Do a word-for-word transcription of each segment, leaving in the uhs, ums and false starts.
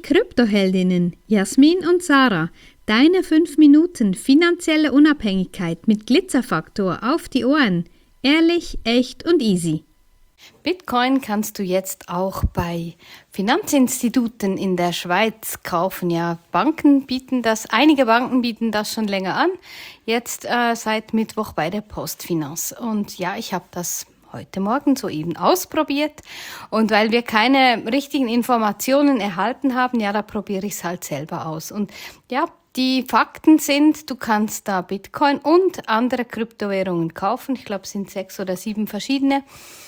Kryptoheldinnen Jasmin und Sarah. Deine fünf Minuten finanzielle Unabhängigkeit mit Glitzerfaktor auf die Ohren. Ehrlich, echt und easy. Bitcoin kannst du jetzt auch bei Finanzinstituten in der Schweiz kaufen. Ja, Banken bieten das, einige Banken bieten das schon länger an. Jetzt äh, seit Mittwoch bei der Postfinance. Und ja, ich habe das heute Morgen soeben ausprobiert. Und weil wir keine richtigen Informationen erhalten haben, ja, da probiere ich es halt selber aus. Und ja, die Fakten sind, du kannst da Bitcoin und andere Kryptowährungen kaufen. Ich glaube, es sind sechs oder sieben verschiedene.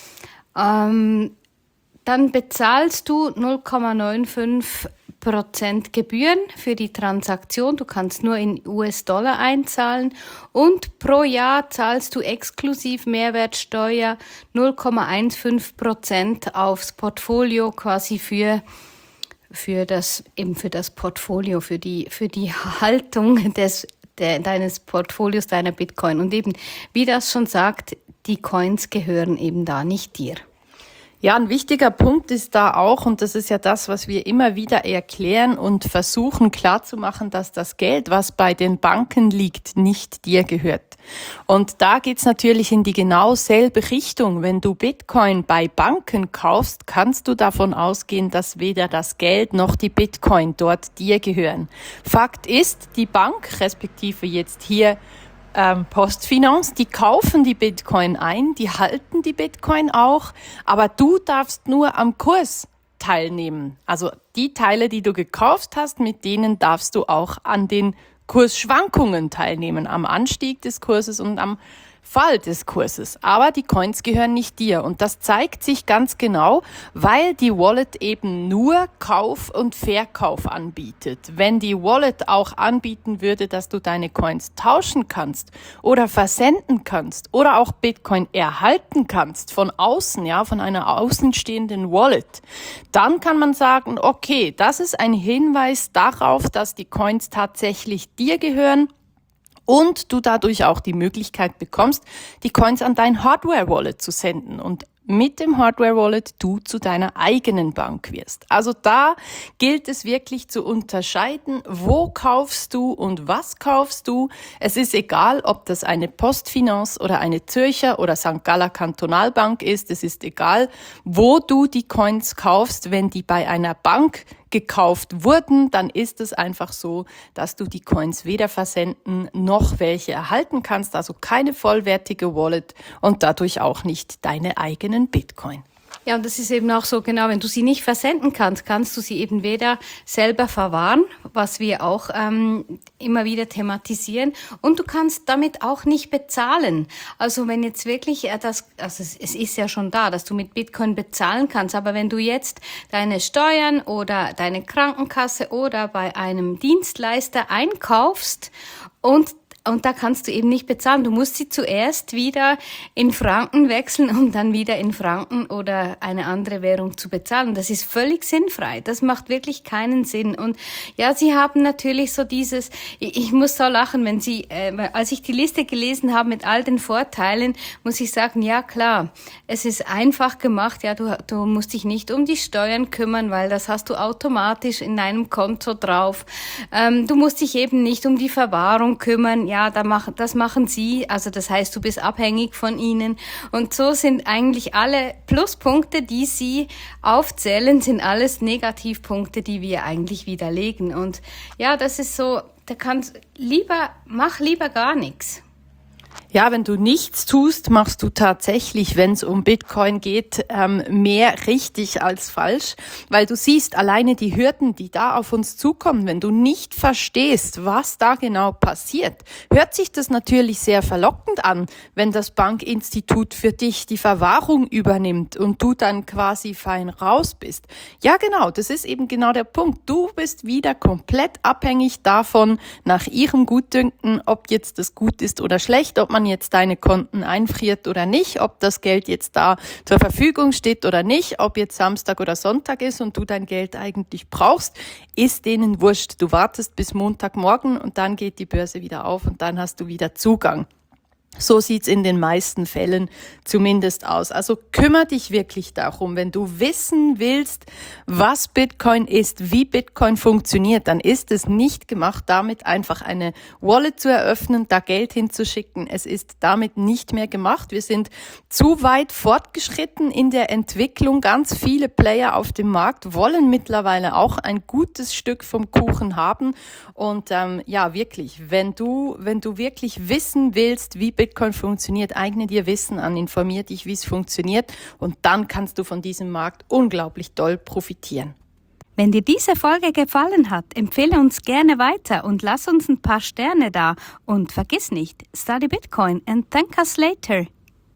Ähm, dann bezahlst du null Komma fünfundneunzig Prozent Gebühren für die Transaktion. Du kannst nur in U S-Dollar einzahlen und pro Jahr zahlst du exklusiv Mehrwertsteuer null Komma fünfzehn Prozent aufs Portfolio quasi für für das eben für das Portfolio, für die für die Haltung des der, deines Portfolios, deiner Bitcoin. Und eben, wie das schon sagt, die Coins gehören eben da nicht dir. Ja, ein wichtiger Punkt ist da auch, und das ist ja das, was wir immer wieder erklären und versuchen klarzumachen, dass das Geld, was bei den Banken liegt, nicht dir gehört. Und da geht's natürlich in die genau selbe Richtung. Wenn du Bitcoin bei Banken kaufst, kannst du davon ausgehen, dass weder das Geld noch die Bitcoin dort dir gehören. Fakt ist, die Bank, respektive jetzt hier Ähm, Postfinance, die kaufen die Bitcoin ein, die halten die Bitcoin auch, aber du darfst nur am Kurs teilnehmen. Also die Teile, die du gekauft hast, mit denen darfst du auch an den Kursschwankungen teilnehmen, am Anstieg des Kurses und am Fall des Kurses. Aber die Coins gehören nicht dir. Und das zeigt sich ganz genau, weil die Wallet eben nur Kauf und Verkauf anbietet. Wenn die Wallet auch anbieten würde, dass du deine Coins tauschen kannst oder versenden kannst oder auch Bitcoin erhalten kannst von außen, ja, von einer außenstehenden Wallet, dann kann man sagen, okay, das ist ein Hinweis darauf, dass die Coins tatsächlich dir gehören. Und du dadurch auch die Möglichkeit bekommst, die Coins an dein Hardware-Wallet zu senden und mit dem Hardware-Wallet du zu deiner eigenen Bank wirst. Also da gilt es wirklich zu unterscheiden, wo kaufst du und was kaufst du. Es ist egal, ob das eine Postfinance oder eine Zürcher oder Sankt Galler Kantonalbank ist. Es ist egal, wo du die Coins kaufst. Wenn die bei einer Bank gekauft wurden, dann ist es einfach so, dass du die Coins weder versenden noch welche erhalten kannst, also keine vollwertige Wallet und dadurch auch nicht deine eigenen Bitcoin. Ja, und das ist eben auch so, genau, wenn du sie nicht versenden kannst, kannst du sie eben weder selber verwahren, was wir auch ähm, immer wieder thematisieren, und du kannst damit auch nicht bezahlen. Also wenn jetzt wirklich äh, das, also es, es ist ja schon da, dass du mit Bitcoin bezahlen kannst, aber wenn du jetzt deine Steuern oder deine Krankenkasse oder bei einem Dienstleister einkaufst und Und da kannst du eben nicht bezahlen. Du musst sie zuerst wieder in Franken wechseln, um dann wieder in Franken oder eine andere Währung zu bezahlen. Das ist völlig sinnfrei. Das macht wirklich keinen Sinn. Und ja, sie haben natürlich so dieses, ich, ich muss so lachen, wenn sie, äh, als ich die Liste gelesen habe mit all den Vorteilen, muss ich sagen, ja klar, es ist einfach gemacht. Ja, du, du musst dich nicht um die Steuern kümmern, weil das hast du automatisch in deinem Konto drauf. Ähm, du musst dich eben nicht um die Verwahrung kümmern. Ja, da mach, das machen sie, also das heißt, du bist abhängig von ihnen, und so sind eigentlich alle Pluspunkte, die sie aufzählen, sind alles Negativpunkte, die wir eigentlich widerlegen. Und ja, das ist so, da kannst lieber, mach lieber gar nichts. Ja, wenn du nichts tust, machst du tatsächlich, wenn es um Bitcoin geht, ähm, mehr richtig als falsch, weil du siehst alleine die Hürden, die da auf uns zukommen. Wenn du nicht verstehst, was da genau passiert, hört sich das natürlich sehr verlockend an, wenn das Bankinstitut für dich die Verwahrung übernimmt und du dann quasi fein raus bist. Ja, genau, das ist eben genau der Punkt. Du bist wieder komplett abhängig davon, nach ihrem Gutdünken, ob jetzt das gut ist oder schlecht, ob man jetzt deine Konten einfriert oder nicht, ob das Geld jetzt da zur Verfügung steht oder nicht, ob jetzt Samstag oder Sonntag ist und du dein Geld eigentlich brauchst, ist denen wurscht. Du wartest bis Montagmorgen und dann geht die Börse wieder auf und dann hast du wieder Zugang. So sieht's in den meisten Fällen zumindest aus. Also kümmere dich wirklich darum, wenn du wissen willst, was Bitcoin ist, wie Bitcoin funktioniert, dann ist es nicht gemacht, damit einfach eine Wallet zu eröffnen, da Geld hinzuschicken. Es ist damit nicht mehr gemacht. Wir sind zu weit fortgeschritten in der Entwicklung. Ganz viele Player auf dem Markt wollen mittlerweile auch ein gutes Stück vom Kuchen haben. Und ähm, ja, wirklich, wenn du, wenn du wirklich wissen willst, wie Bitcoin Bitcoin funktioniert, eigne dir Wissen an, informier dich, wie es funktioniert und dann kannst du von diesem Markt unglaublich doll profitieren. Wenn dir diese Folge gefallen hat, empfehle uns gerne weiter und lass uns ein paar Sterne da. Und vergiss nicht, study Bitcoin and thank us later.